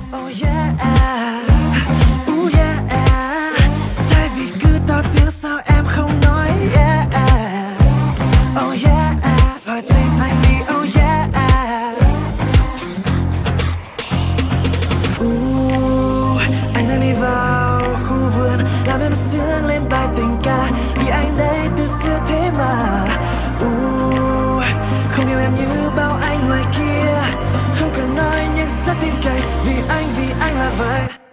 Oh yeah, ooh yeah. Thay vì cứ to tiếng sao em không nói yeah. Oh yeah, hỏi tên anh đi oh yeah. Anh đang đi vào khu vườn làm em sướng lên bài tình ca vì anh đây từ xưa thế mà. Không yêu em như bao anh ngoài kia, không cần nói nhưng rất tin cậy vì anh là vậy.